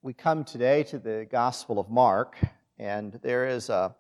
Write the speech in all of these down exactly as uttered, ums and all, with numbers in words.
We come today to the Gospel of Mark, and there is a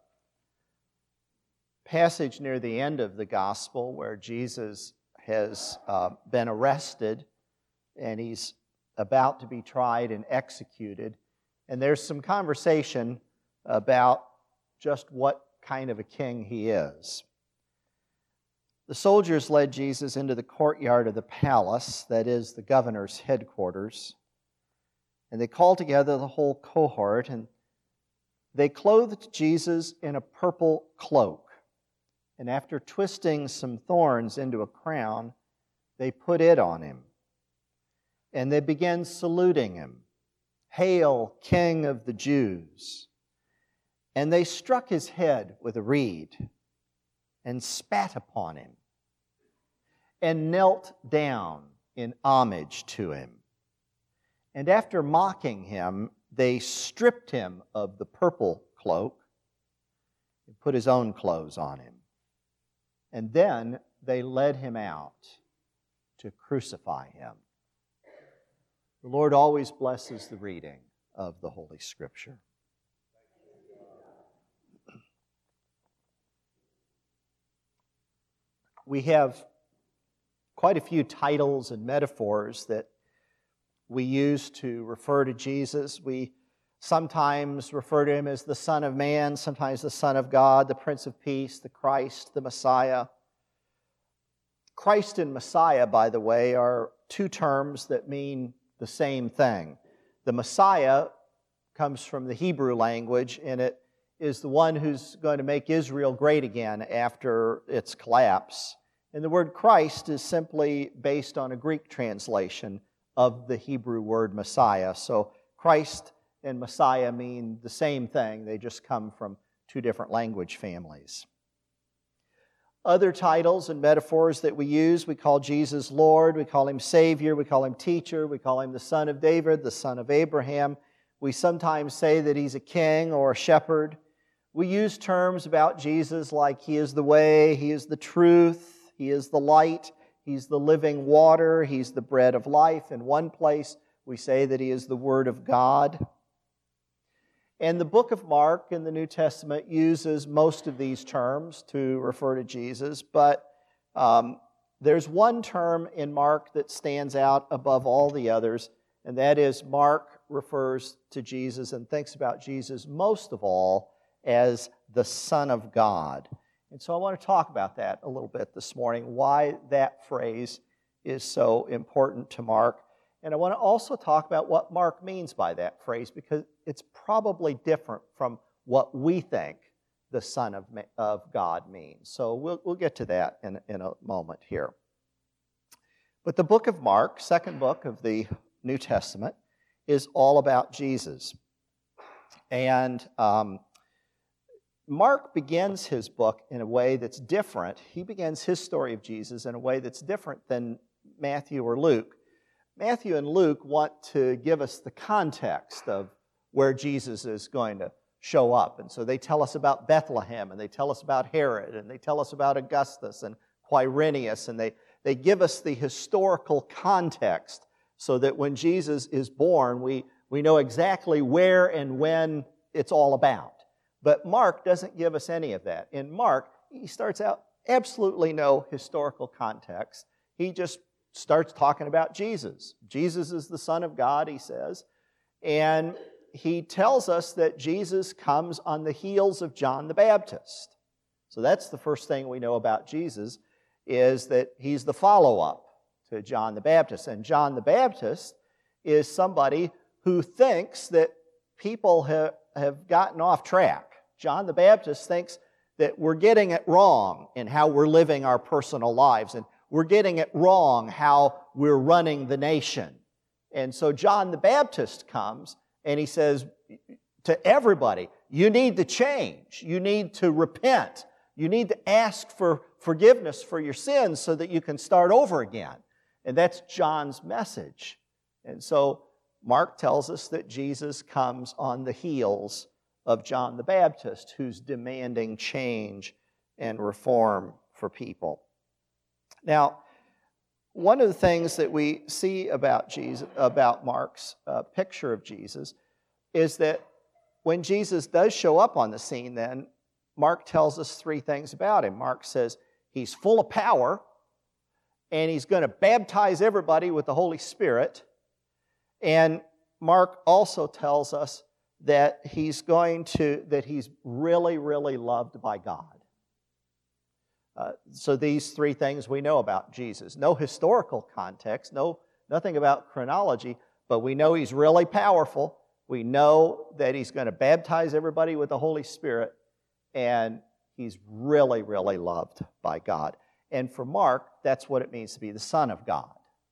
passage near the end of the Gospel where Jesus has uh, been arrested and he's about to be tried and executed. And there's some conversation about just what kind of a king he is. The soldiers led Jesus into the courtyard of the palace, that is, the governor's headquarters. And they called together the whole cohort, and they clothed Jesus in a purple cloak. And after twisting some thorns into a crown, they put it on him. And they began saluting him, "Hail, King of the Jews!" And they struck his head with a reed and spat upon him and knelt down in homage to him. And after mocking him, they stripped him of the purple cloak and put his own clothes on him. And then they led him out to crucify him. The Lord always blesses the reading of the Holy Scripture. We have quite a few titles and metaphors that we use to refer to Jesus. We sometimes refer to him as the Son of Man, sometimes the Son of God, the Prince of Peace, the Christ, the Messiah. Christ and Messiah, by the way, are two terms that mean the same thing. The Messiah comes from the Hebrew language, and it is the one who's going to make Israel great again after its collapse. And the word Christ is simply based on a Greek translation of the Hebrew word Messiah. So Christ and Messiah mean the same thing. They just come from two different language families. Other titles and metaphors that we use, we call Jesus Lord, we call him Savior, we call him Teacher, we call him the Son of David, the Son of Abraham. We sometimes say that he's a king or a shepherd. We use terms about Jesus like he is the way, he is the truth, he is the light, he's the living water, he's the bread of life. In one place, we say that he is the Word of God. And the book of Mark in the New Testament uses most of these terms to refer to Jesus, but um, there's one term in Mark that stands out above all the others, and that is Mark refers to Jesus and thinks about Jesus most of all as the Son of God. And so I want to talk about that a little bit this morning, why that phrase is so important to Mark. And I want to also talk about what Mark means by that phrase, because it's probably different from what we think the Son of, of God means. So we'll, we'll get to that in, in a moment here. But the book of Mark, second book of the New Testament, is all about Jesus. And um, Mark begins his book in a way that's different. He begins his story of Jesus in a way that's different than Matthew or Luke. Matthew and Luke want to give us the context of where Jesus is going to show up. And so they tell us about Bethlehem, and they tell us about Herod, and they tell us about Augustus and Quirinius, and they, they give us the historical context so that when Jesus is born, we, we know exactly where and when it's all about. But Mark doesn't give us any of that. In Mark, he starts out absolutely no historical context. He just starts talking about Jesus. Jesus is the Son of God, he says. And he tells us that Jesus comes on the heels of John the Baptist. So that's the first thing we know about Jesus, is that he's the follow-up to John the Baptist. And John the Baptist is somebody who thinks that people have, have gotten off track. John the Baptist thinks that we're getting it wrong in how we're living our personal lives, and we're getting it wrong how we're running the nation. And so John the Baptist comes and he says to everybody, you need to change. You need to repent. You need to ask for forgiveness for your sins so that you can start over again. And that's John's message. And so Mark tells us that Jesus comes on the heels of John the Baptist, who's demanding change and reform for people. Now, one of the things that we see about Jesus, about Mark's uh, picture of Jesus, is that when Jesus does show up on the scene, then Mark tells us three things about him. Mark says he's full of power, and he's going to baptize everybody with the Holy Spirit. And Mark also tells us that he's going to, that he's really, really loved by God. Uh, so these three things we know about Jesus. No historical context, no nothing about chronology, but we know he's really powerful. We know that he's going to baptize everybody with the Holy Spirit, and he's really, really loved by God. And for Mark, that's what it means to be the Son of God.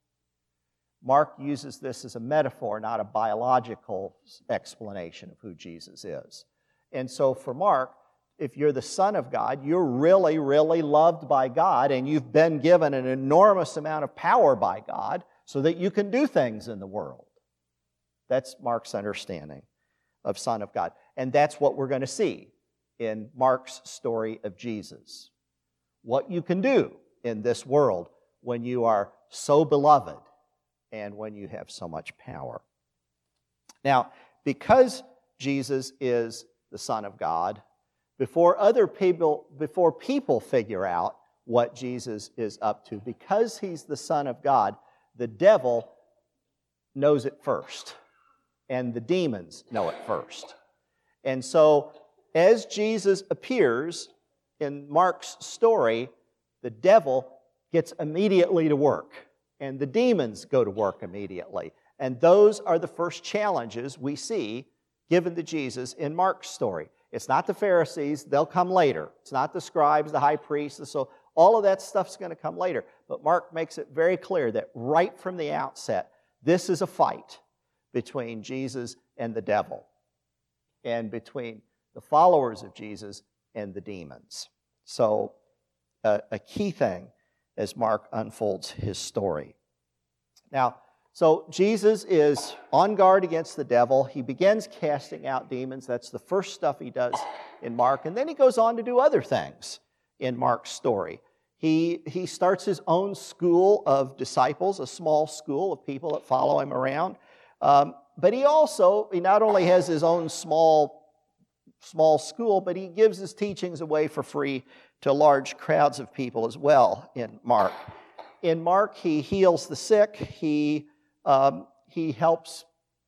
Mark uses this as a metaphor, not a biological explanation of who Jesus is. And so for Mark, if you're the Son of God, you're really, really loved by God, and you've been given an enormous amount of power by God so that you can do things in the world. That's Mark's understanding of Son of God. And that's what we're going to see in Mark's story of Jesus. What you can do in this world when you are so beloved and when you have so much power. Now, because Jesus is the Son of God, before other people, before people figure out what Jesus is up to, because he's the Son of God, the devil knows it first, and the demons know it first. And so, as Jesus appears in Mark's story, the devil gets immediately to work, and the demons go to work immediately. And those are the first challenges we see given to Jesus in Mark's story. It's not the Pharisees, they'll come later. It's not the scribes, the high priests, the so all of that stuff's going to come later. But Mark makes it very clear that right from the outset, this is a fight between Jesus and the devil, and between the followers of Jesus and the demons. So, uh, a key thing as Mark unfolds his story. Now, so Jesus is on guard against the devil. He begins casting out demons. That's the first stuff he does in Mark. And then he goes on to do other things in Mark's story. He, he starts his own school of disciples, a small school of people that follow him around. Um, but he also, he not only has his own small, small school, but he gives his teachings away for free to large crowds of people as well in Mark. In Mark, he heals the sick. He, um, he helps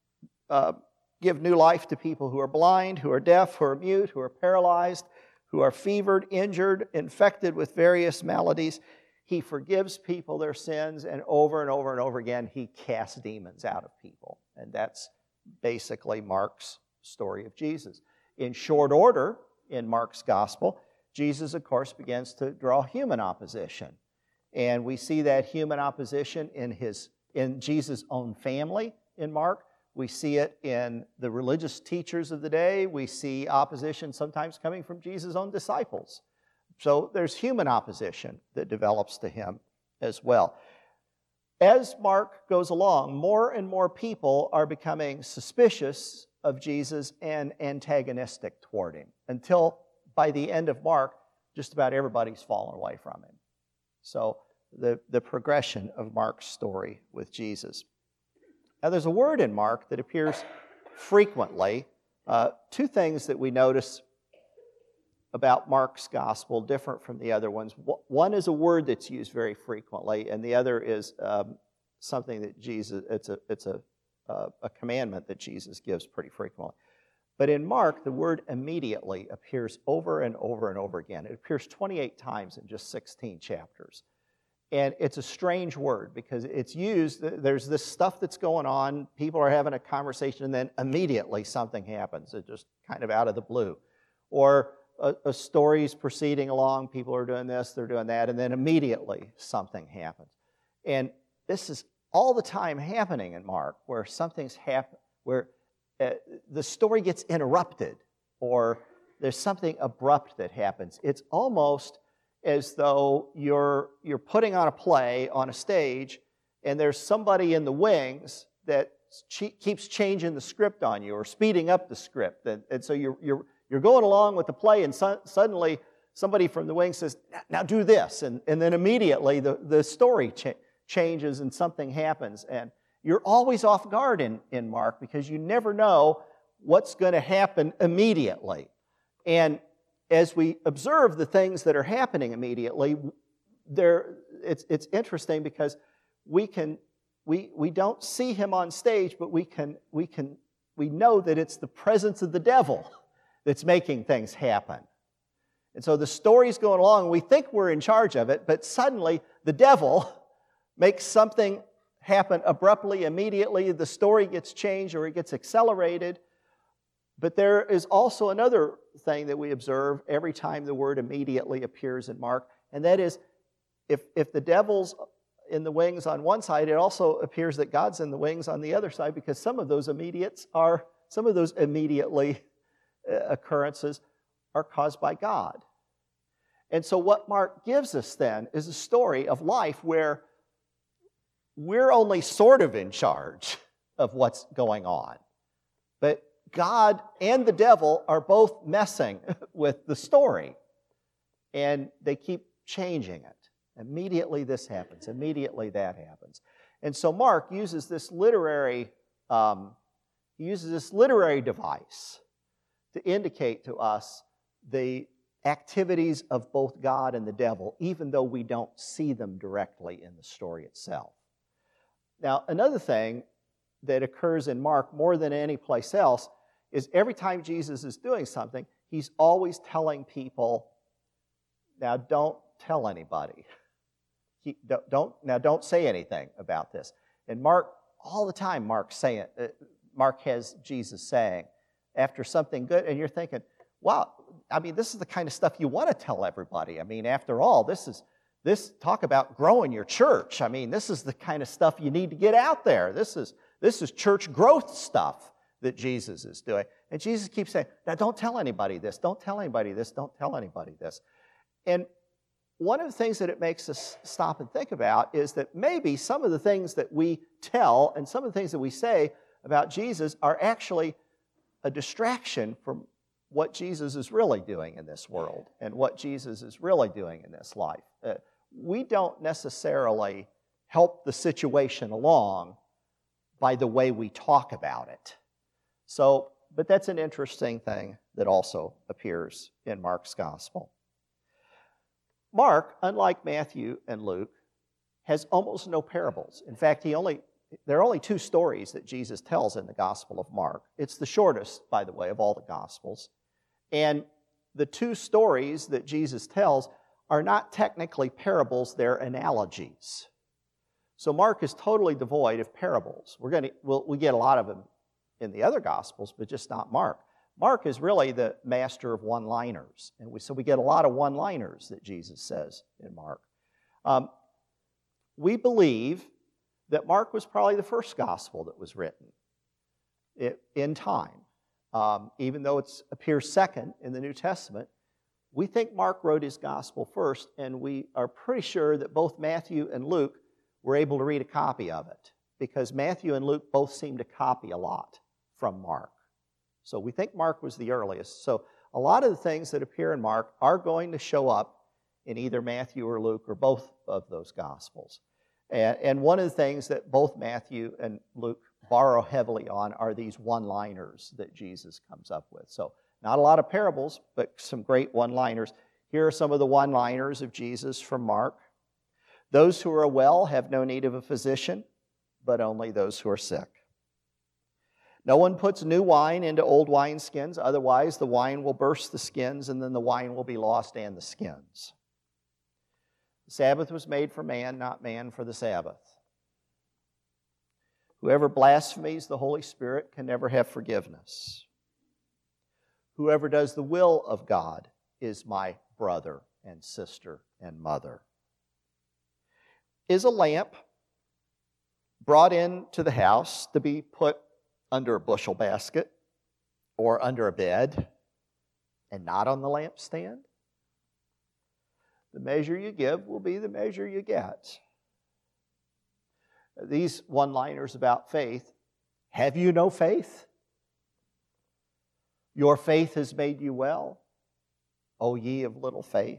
uh, give new life to people who are blind, who are deaf, who are mute, who are paralyzed, who are fevered, injured, infected with various maladies. He forgives people their sins, and over and over and over again, he casts demons out of people. And that's basically Mark's story of Jesus. In short order, in Mark's gospel, Jesus, of course, begins to draw human opposition. And we see that human opposition in his in Jesus' own family in Mark. We see it in the religious teachers of the day. We see opposition sometimes coming from Jesus' own disciples. So there's human opposition that develops to him as well. As Mark goes along, more and more people are becoming suspicious of Jesus and antagonistic toward him, until by the end of Mark, just about everybody's fallen away from him. So the, the progression of Mark's story with Jesus. Now, there's a word in Mark that appears frequently. Uh, two things that we notice about Mark's gospel different from the other ones. One is a word that's used very frequently, and the other is um, something that Jesus, it's a, it's a, uh, a commandment that Jesus gives pretty frequently. But in Mark, the word immediately appears over and over and over again. It appears twenty-eight times in just sixteen chapters. And it's a strange word because it's used, there's this stuff that's going on, people are having a conversation, and then immediately something happens. It's just kind of out of the blue. Or a, a story's proceeding along, people are doing this, they're doing that, and then immediately something happens. And this is all the time happening in Mark, where something's happened, where uh, the story gets interrupted, or there's something abrupt that happens. It's almost as though you're, you're putting on a play on a stage, and there's somebody in the wings that ch- keeps changing the script on you, or speeding up the script. And, and so you're, you're, you're going along with the play, and so, suddenly somebody from the wings says, now do this. And, and then immediately the, the story cha- changes and something happens. And you're always off guard in, in Mark, because you never know what's going to happen immediately. And as we observe the things that are happening immediately, there it's it's interesting because we can we we don't see him on stage, but we can we can we know that it's the presence of the devil that's making things happen. And so the story's going along, and we think we're in charge of it, but suddenly the devil makes something happen abruptly, immediately. The story gets changed or it gets accelerated. But there is also another thing that we observe every time the word immediately appears in Mark, and that is if, if the devil's in the wings on one side, it also appears that God's in the wings on the other side, because some of those immediates are, some of those immediately occurrences are caused by God. And so what Mark gives us then is a story of life where we're only sort of in charge of what's going on. But God and the devil are both messing with the story. And they keep changing it. Immediately this happens. Immediately that happens. And so Mark uses this literary, um, he uses this literary device to indicate to us the activities of both God and the devil, even though we don't see them directly in the story itself. Now, another thing that occurs in Mark more than any place else is every time Jesus is doing something, he's always telling people, now don't tell anybody. He, don't, don't now don't say anything about this. And Mark, all the time, Mark's saying, uh, Mark has Jesus saying, after something good, and you're thinking, wow, I mean, this is the kind of stuff you want to tell everybody. I mean, after all, this is this talk about growing your church. I mean, this is the kind of stuff you need to get out there. This is this is church growth stuff that Jesus is doing. And Jesus keeps saying, now don't tell anybody this, don't tell anybody this, don't tell anybody this. And one of the things that it makes us stop and think about is that maybe some of the things that we tell and some of the things that we say about Jesus are actually a distraction from what Jesus is really doing in this world and what Jesus is really doing in this life. Uh, we don't necessarily help the situation along by the way we talk about it. So, but that's an interesting thing that also appears in Mark's gospel. Mark, unlike Matthew and Luke, has almost no parables. In fact, he only there are only two stories that Jesus tells in the Gospel of Mark. It's the shortest, by the way, of all the Gospels. And the two stories that Jesus tells are not technically parables, they're analogies. So Mark is totally devoid of parables. We're going to we'll, we get a lot of them in the other Gospels, but just not Mark. Mark is really the master of one-liners. And we, so we get a lot of one-liners that Jesus says in Mark. Um, we believe that Mark was probably the first gospel that was written it, in time. Um, even though it appears second in the New Testament, we think Mark wrote his gospel first, and we are pretty sure that both Matthew and Luke were able to read a copy of it, because Matthew and Luke both seem to copy a lot from Mark. So we think Mark was the earliest. So a lot of the things that appear in Mark are going to show up in either Matthew or Luke or both of those Gospels. And, and one of the things that both Matthew and Luke borrow heavily on are these one-liners that Jesus comes up with. So not a lot of parables, but some great one-liners. Here are some of the one-liners of Jesus from Mark. Those who are well have no need of a physician, but only those who are sick. No one puts new wine into old wineskins, otherwise the wine will burst the skins, and then the wine will be lost and the skins. The Sabbath was made for man, not man for the Sabbath. Whoever blasphemes the Holy Spirit can never have forgiveness. Whoever does the will of God is my brother and sister and mother. Is a lamp brought into the house to be put under a bushel basket or under a bed and not on the lampstand? The measure you give will be the measure you get. These one-liners about faith, have you no faith? Your faith has made you well, O ye of little faith.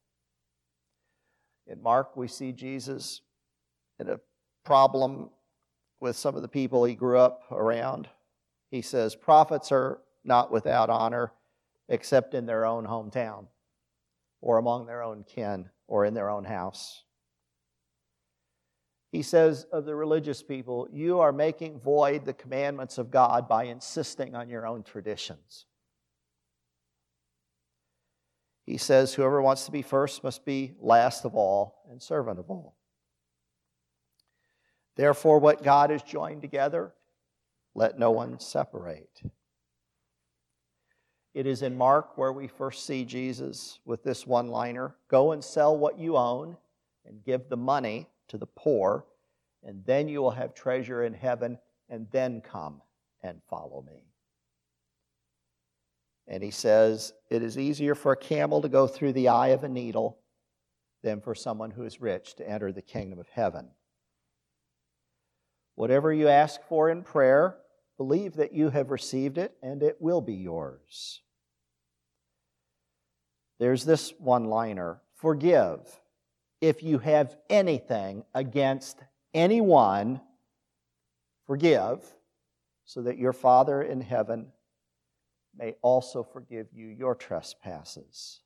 In Mark, we see Jesus in a problem with some of the people he grew up around. He says, prophets are not without honor except in their own hometown or among their own kin or in their own house. He says of the religious people, you are making void the commandments of God by insisting on your own traditions. He says, whoever wants to be first must be last of all and servant of all. Therefore, what God has joined together, let no one separate. It is in Mark where we first see Jesus with this one-liner, go and sell what you own and give the money to the poor, and then you will have treasure in heaven, and then come and follow me. And he says, it is easier for a camel to go through the eye of a needle than for someone who is rich to enter the kingdom of heaven. Whatever you ask for in prayer, believe that you have received it, and it will be yours. There's this one-liner, forgive if you have anything against anyone, forgive, so that your Father in heaven may also forgive you your trespasses.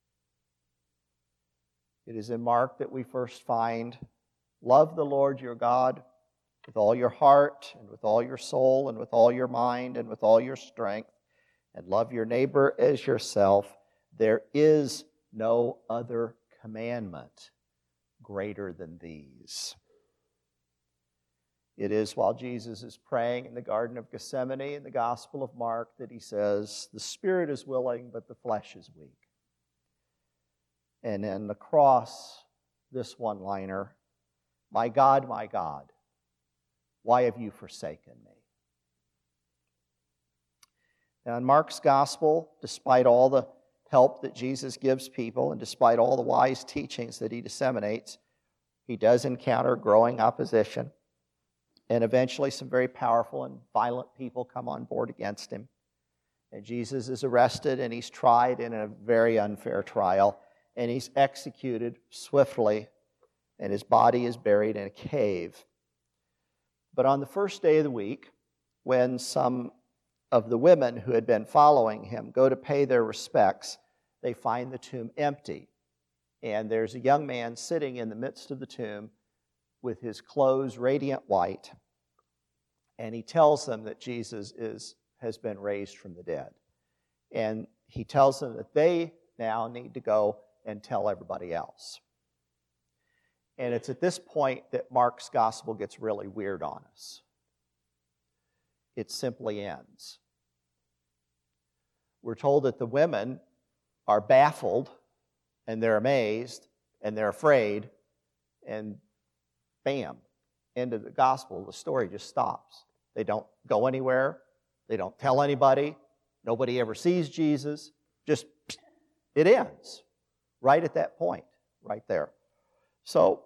It is in Mark that we first find, love the Lord your God with all your heart and with all your soul and with all your mind and with all your strength, and love your neighbor as yourself. There is no other commandment greater than these. It is while Jesus is praying in the Garden of Gethsemane in the Gospel of Mark that he says, the spirit is willing, but the flesh is weak. And in the cross, this one-liner, my God, my God, why have you forsaken me? Now in Mark's Gospel, despite all the help that Jesus gives people and despite all the wise teachings that he disseminates, he does encounter growing opposition. And eventually some very powerful and violent people come on board against him. And Jesus is arrested and he's tried in a very unfair trial. And he's executed swiftly. And his body is buried in a cave. But on the first day of the week, when some of the women who had been following him go to pay their respects, they find the tomb empty. And there's a young man sitting in the midst of the tomb with his clothes radiant white, and he tells them that Jesus is, has been raised from the dead. And he tells them that they now need to go and tell everybody else. And it's at this point that Mark's gospel gets really weird on us. It simply ends. We're told that the women are baffled, and they're amazed, and they're afraid, and bam, end of the gospel. The story just stops. They don't go anywhere. They don't tell anybody. Nobody ever sees Jesus. Just, it ends right at that point, right there. So,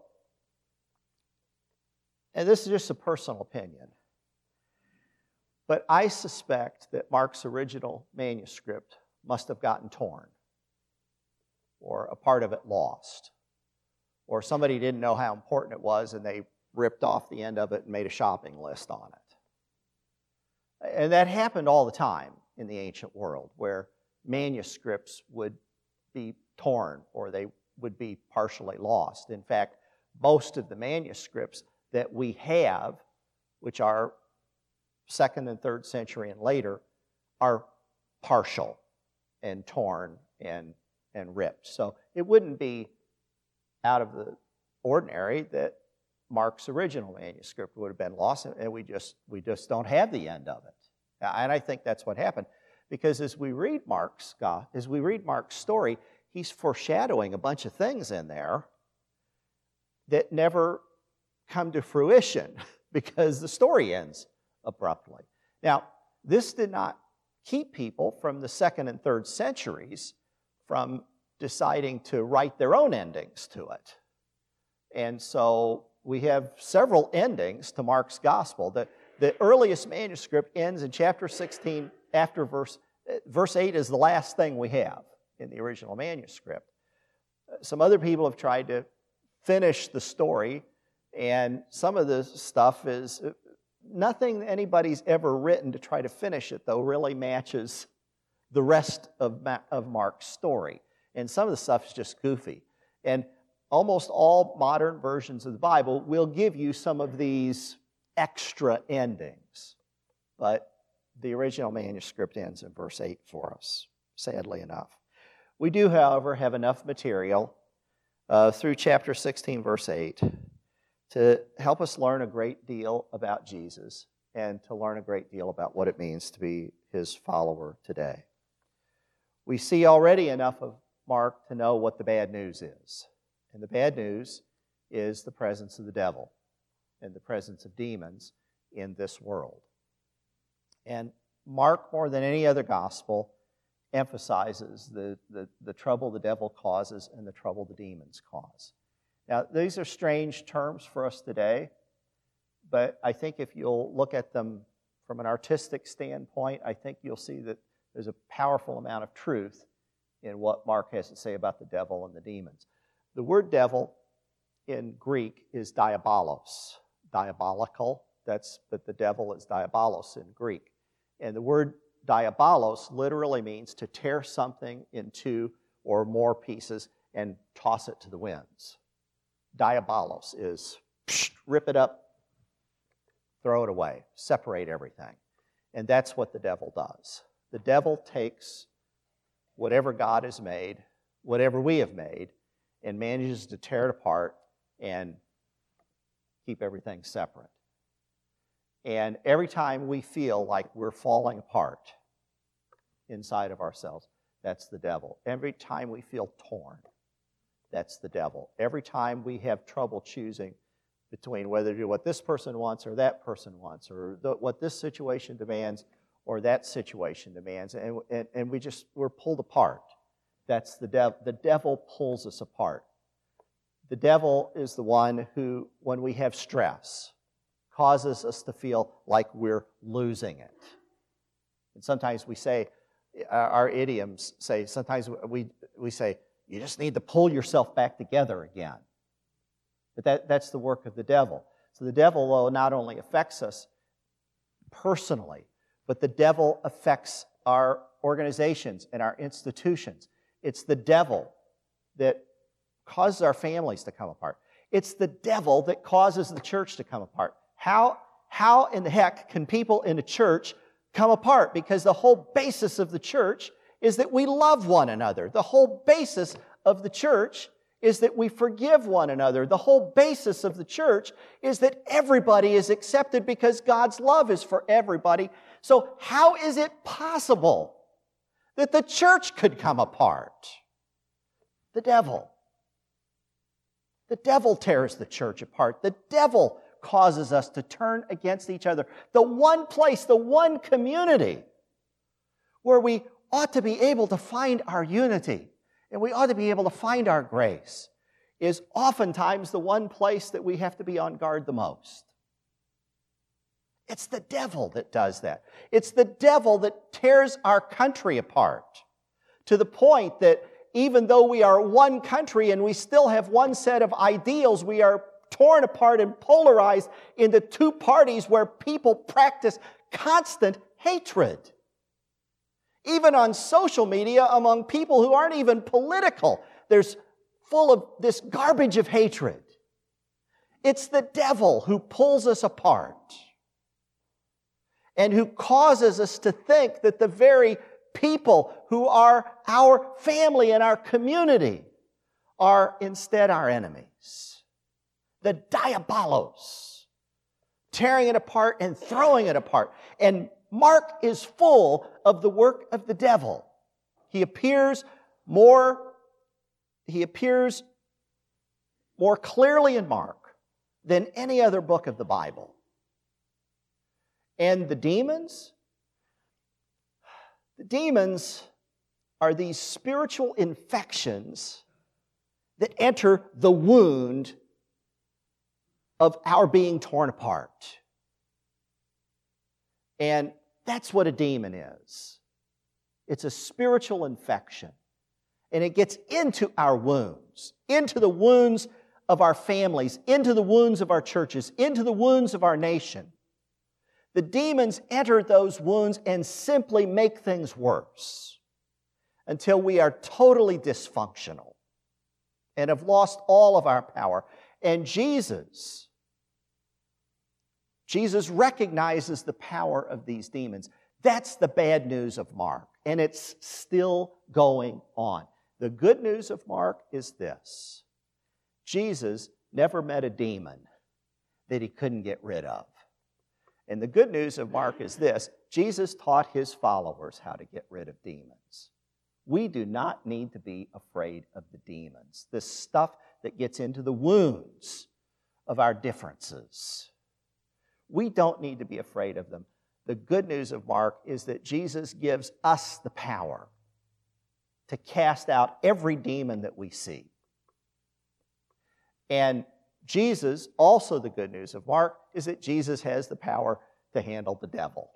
and this is just a personal opinion, but I suspect that Mark's original manuscript must have gotten torn, or a part of it lost, or somebody didn't know how important it was and they ripped off the end of it and made a shopping list on it. And that happened all the time in the ancient world, where manuscripts would be torn or they would be partially lost. In fact, most of the manuscripts that we have, which are second and third century and later, are partial and torn and, and ripped. So it wouldn't be out of the ordinary that Mark's original manuscript would have been lost, and we just we just don't have the end of it. And I think that's what happened, because as we read Mark's God, as we read Mark's story, he's foreshadowing a bunch of things in there that never come to fruition because the story ends abruptly. Now, this did not keep people from the second and third centuries from deciding to write their own endings to it. And so we have several endings to Mark's gospel. The, the earliest manuscript ends in chapter sixteen after verse, verse eight is the last thing we have in the original manuscript. Some other people have tried to finish the story, and some of the stuff is nothing anybody's ever written to try to finish it, though, really matches the rest of, Ma- of Mark's story. And some of the stuff is just goofy. And almost all modern versions of the Bible will give you some of these extra endings. But the original manuscript ends in verse eight for us, sadly enough. We do, however, have enough material uh, through chapter sixteen, verse eight, to help us learn a great deal about Jesus and to learn a great deal about what it means to be his follower today. We see already enough of Mark to know what the bad news is. And the bad news is the presence of the devil and the presence of demons in this world. And Mark, more than any other gospel, emphasizes the, the, the trouble the devil causes and the trouble the demons cause. Now, these are strange terms for us today, but I think if you'll look at them from an artistic standpoint, I think you'll see that there's a powerful amount of truth in what Mark has to say about the devil and the demons. The word devil in Greek is diabolos, diabolical, that's, but the devil is diabolos in Greek. And the word diabolos literally means to tear something in two or more pieces and toss it to the winds. Diabolos is psh, rip it up, throw it away, separate everything. And that's what the devil does. The devil takes whatever God has made, whatever we have made, and manages to tear it apart and keep everything separate. And every time we feel like we're falling apart inside of ourselves, that's the devil. Every time we feel torn, that's the devil. Every time we have trouble choosing between whether to do what this person wants or that person wants, or the, what this situation demands or that situation demands, and, and, and we just, we're pulled apart. That's the devil. The devil pulls us apart. The devil is the one who, when we have stress, causes us to feel like we're losing it. And sometimes we say, our idioms say, sometimes we, we say, you just need to pull yourself back together again. But that, that's the work of the devil. So the devil, though, not only affects us personally, but the devil affects our organizations and our institutions. It's the devil that causes our families to come apart. It's the devil that causes the church to come apart. How, how in the heck can people in a church come apart? Because the whole basis of the church is that we love one another. The whole basis of the church is that we forgive one another. The whole basis of the church is that everybody is accepted because God's love is for everybody. So how is it possible that the church could come apart? The devil. The devil tears the church apart. The devil causes us to turn against each other. The one place, the one community where we ought to be able to find our unity and we ought to be able to find our grace is oftentimes the one place that we have to be on guard the most. It's the devil that does that. It's the devil that tears our country apart to the point that even though we are one country and we still have one set of ideals, we are torn apart and polarized into two parties where people practice constant hatred. Even on social media, among people who aren't even political, there's full of this garbage of hatred. It's the devil who pulls us apart and who causes us to think that the very people who are our family and our community are instead our enemies. The diabolos, tearing it apart and throwing it apart. And Mark is full of the work of the devil. He appears more, he appears more clearly in Mark than any other book of the Bible. And the demons, the demons are these spiritual infections that enter the wound of our being torn apart. And that's what a demon is. It's a spiritual infection. And it gets into our wounds, into the wounds of our families, into the wounds of our churches, into the wounds of our nation. the demons enter those wounds and simply make things worse until we are totally dysfunctional and have lost all of our power. And Jesus, Jesus recognizes the power of these demons. That's the bad news of Mark, and it's still going on. The good news of Mark is this: Jesus never met a demon that he couldn't get rid of. And the good news of Mark is this: Jesus taught his followers how to get rid of demons. We do not need to be afraid of the demons, this stuff that gets into the wounds of our differences. We don't need to be afraid of them. The good news of Mark is that Jesus gives us the power to cast out every demon that we see. And Jesus, also the good news of Mark, is that Jesus has the power to handle the devil.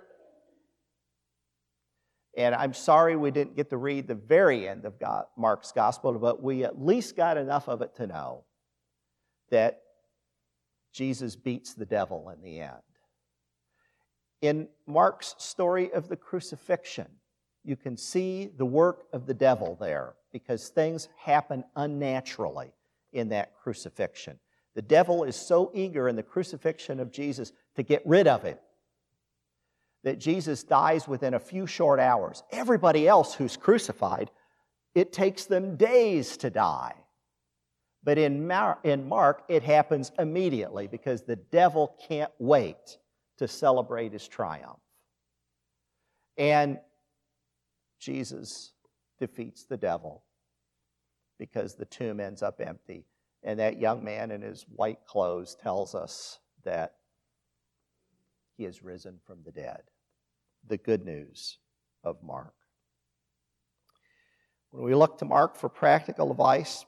And I'm sorry we didn't get to read the very end of God, Mark's gospel, but we at least got enough of it to know that Jesus beats the devil in the end. In Mark's story of the crucifixion, you can see the work of the devil there because things happen unnaturally in that crucifixion. The devil is so eager in the crucifixion of Jesus to get rid of him that Jesus dies within a few short hours. Everybody else who's crucified, it takes them days to die. But in Mark, it happens immediately because the devil can't wait to celebrate his triumph. And Jesus defeats the devil because the tomb ends up empty. And that young man in his white clothes tells us that he has risen from the dead. The good news of Mark. When we look to Mark for practical advice,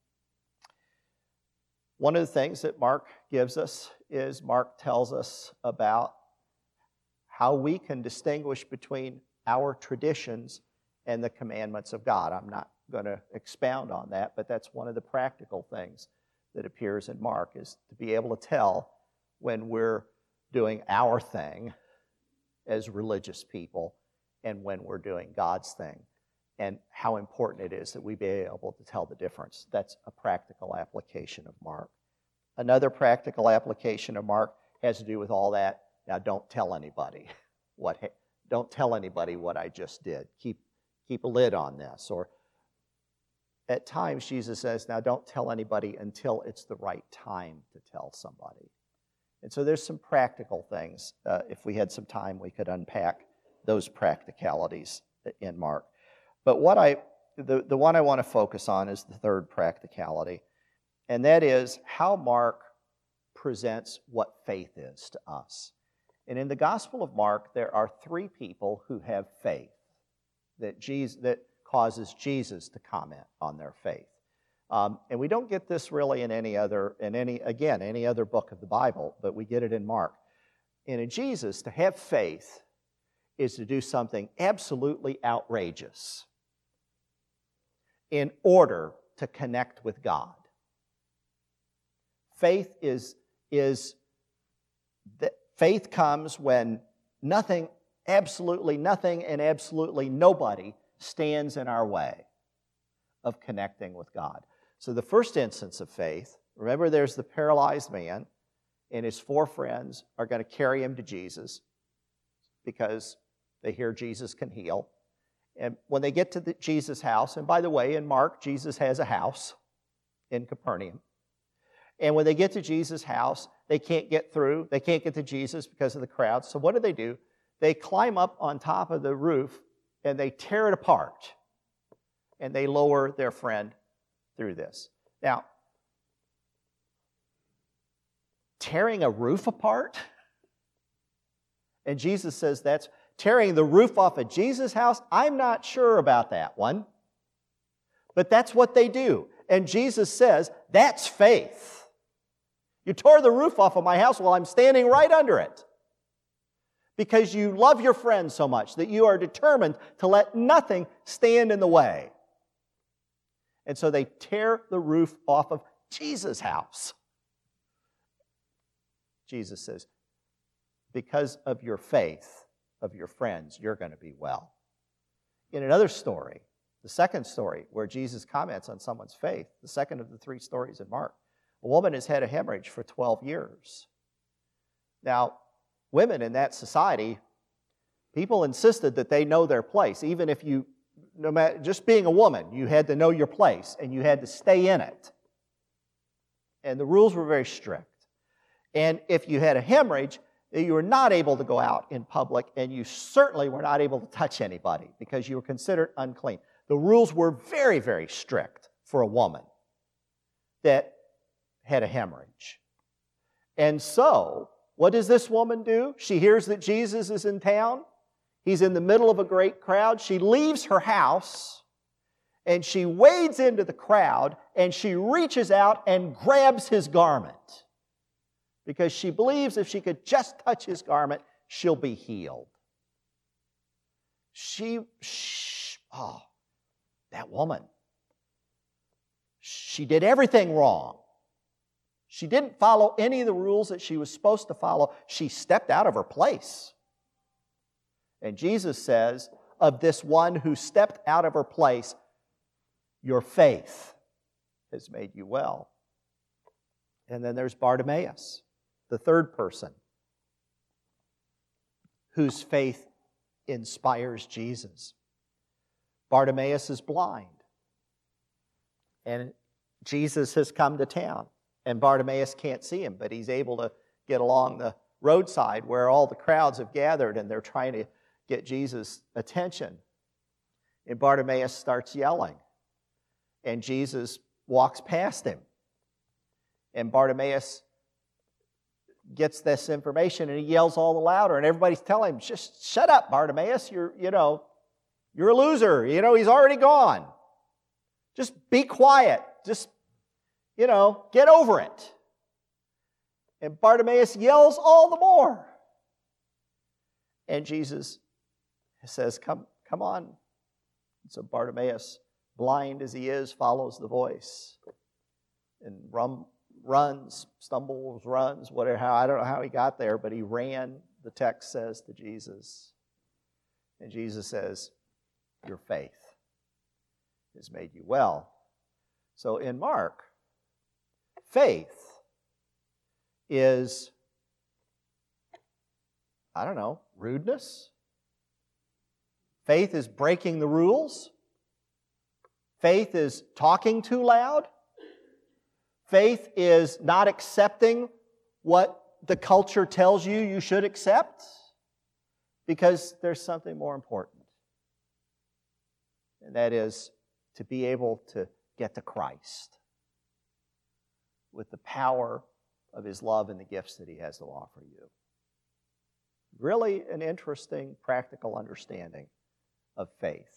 one of the things that Mark gives us is Mark tells us about how we can distinguish between our traditions and the commandments of God. I'm not going to expound on that, but that's one of the practical things that appears in Mark, is to be able to tell when we're doing our thing as religious people and when we're doing God's thing, and how important it is that we be able to tell the difference. That's a practical application of Mark. Another practical application of Mark has to do with all that. Now, don't tell anybody what. Don't tell anybody what I just did. Keep keep a lid on this. Or at times Jesus says, now don't tell anybody until it's the right time to tell somebody. And so there's some practical things. Uh, if we had some time, we could unpack those practicalities in Mark. But what I, the, the one I want to focus on is the third practicality, and that is how Mark presents what faith is to us. And in the Gospel of Mark, there are three people who have faith that Jesus, that causes Jesus to comment on their faith. Um, and we don't get this really in any other, in any again, any other book of the Bible, but we get it in Mark. And in Jesus, to have faith is to do something absolutely outrageous in order to connect with God. Faith is, is that faith comes when nothing, absolutely nothing and absolutely nobody stands in our way of connecting with God. So the first instance of faith, remember there's the paralyzed man, and his four friends are going to carry him to Jesus because they hear Jesus can heal. And when they get to the Jesus' house, and by the way, in Mark, Jesus has a house in Capernaum. And when they get to Jesus' house, they can't get through. They can't get to Jesus because of the crowd. So what do they do? They climb up on top of the roof and they tear it apart. And they lower their friend through this. Now, tearing a roof apart? And Jesus says that's tearing the roof off of Jesus' house? I'm not sure about that one. But that's what they do. And Jesus says, that's faith. You tore the roof off of my house while I'm standing right under it. Because you love your friends so much that you are determined to let nothing stand in the way. And so they tear the roof off of Jesus' house. Jesus says, because of your faith of your friends, you're going to be well. In another story, the second story where Jesus comments on someone's faith, the second of the three stories in Mark, a woman has had a hemorrhage for twelve years. Now, women in that society, people insisted that they know their place. Even if you, no matter, just being a woman, you had to know your place and you had to stay in it. And the rules were very strict. And if you had a hemorrhage, you were not able to go out in public, and you certainly were not able to touch anybody because you were considered unclean. The rules were very, very strict for a woman that had a hemorrhage. And so, what does this woman do? She hears that Jesus is in town. He's in the middle of a great crowd. She leaves her house, and she wades into the crowd, and she reaches out and grabs his garment, because she believes if she could just touch his garment, she'll be healed. She, she, oh, that woman, she did everything wrong. She didn't follow any of the rules that she was supposed to follow. She stepped out of her place. And Jesus says of this one who stepped out of her place, your faith has made you well. And then there's Bartimaeus, the third person, whose faith inspires Jesus. Bartimaeus is blind, and Jesus has come to town, and Bartimaeus can't see him, but he's able to get along the roadside where all the crowds have gathered, and they're trying to get Jesus' attention. And Bartimaeus starts yelling, and Jesus walks past him, and Bartimaeus gets this information, and he yells all the louder, and everybody's telling him, just shut up, Bartimaeus, you're, you know, you're a loser, you know, he's already gone. Just be quiet, just, you know, get over it. And Bartimaeus yells all the more. And Jesus says, come, come on. And so Bartimaeus, blind as he is, follows the voice and rum, runs, stumbles, runs, whatever. How I don't know how he got there, but he ran, the text says, to Jesus. And Jesus says, your faith has made you well. So in Mark, faith is, I don't know, rudeness. Faith is breaking the rules. Faith is talking too loud. Faith is not accepting what the culture tells you you should accept, because there's something more important. And that is to be able to get to Christ with the power of His love and the gifts that He has to offer you. Really an interesting, practical understanding of faith.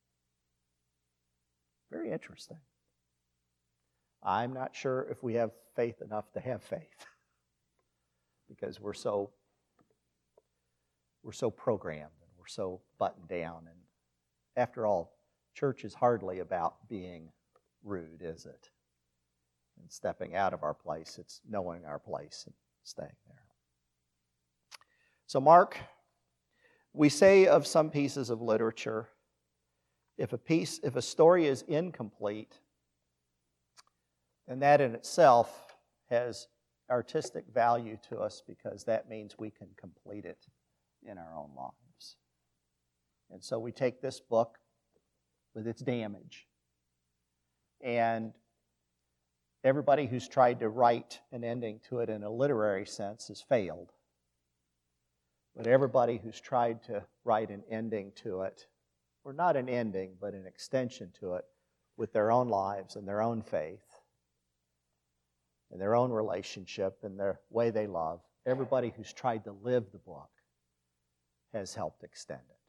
Very interesting. I'm not sure if we have faith enough to have faith, because we're so we're so programmed and we're so buttoned down. And after all, church is hardly about being rude, is it? And stepping out of our place. It's knowing our place and staying there. So Mark, we say of some pieces of literature, if a piece, if a story is incomplete, and that in itself has artistic value to us, because that means we can complete it in our own lives. And so we take this book with its damage, and everybody who's tried to write an ending to it in a literary sense has failed. But everybody who's tried to write an ending to it, or not an ending, but an extension to it, with their own lives and their own faith, and their own relationship and their way they love, everybody who's tried to live the book has helped extend it.